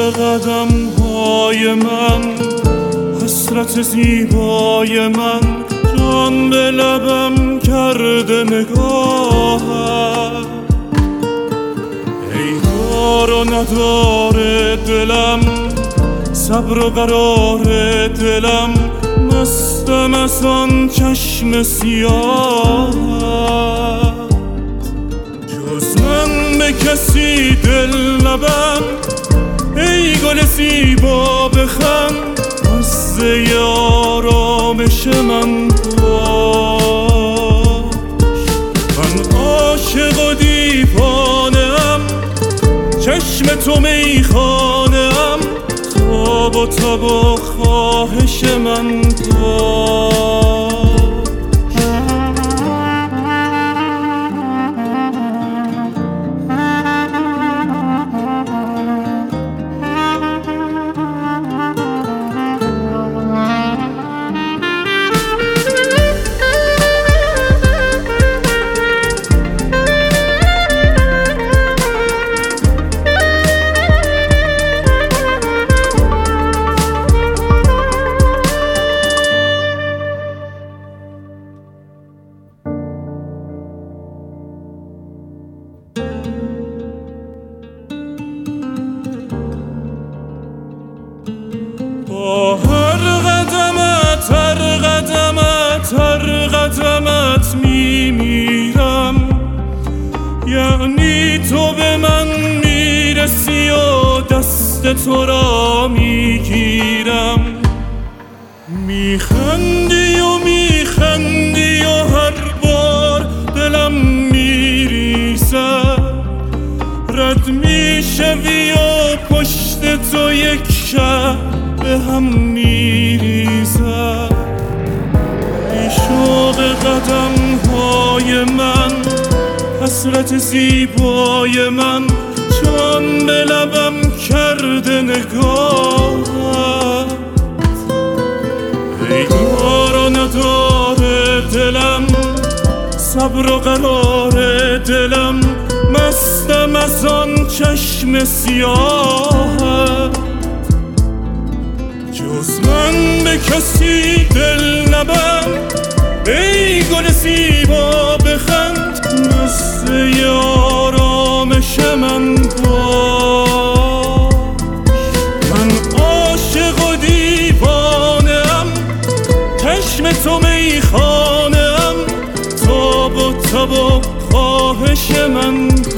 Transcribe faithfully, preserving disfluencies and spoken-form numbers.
قدم های من، حسرت زیبای من، جان به لبم کرده نگاهت. ای دار و نداره دلم، صبر و قرار دلم، مستم از آن چشم سیاهت. جز من به کسی دل نبند، ای گل زیبا بخند، مزه آرامش من باش. من عاشق و دیوانه‌ام، چشم تو میخانه‌ام، تاب و تاب و خواهش من باش. با هر قدمت هر قدمت هر قدمت میمیرم، یعنی تو به من میرسی و دست تو را میگیرم. میخندی و میخندی و هر بار دلم میریزد، رد میشوی و پشت تو یک شب به هم میریزد. ای شوق قدم های من، حسرت زیبای من، جان به لبم کرده نگاهت. ای دار و نداره دلم، صبر و قرار دلم، مستم از آن چشم سیاهت. جز من به کسی دل نبند، ای گل زیبا بخند، مزه آرامش من باش. من عاشق و دیوانه‌ام، چشم تو میخانه‌ام، تاب و تاب و خواهش من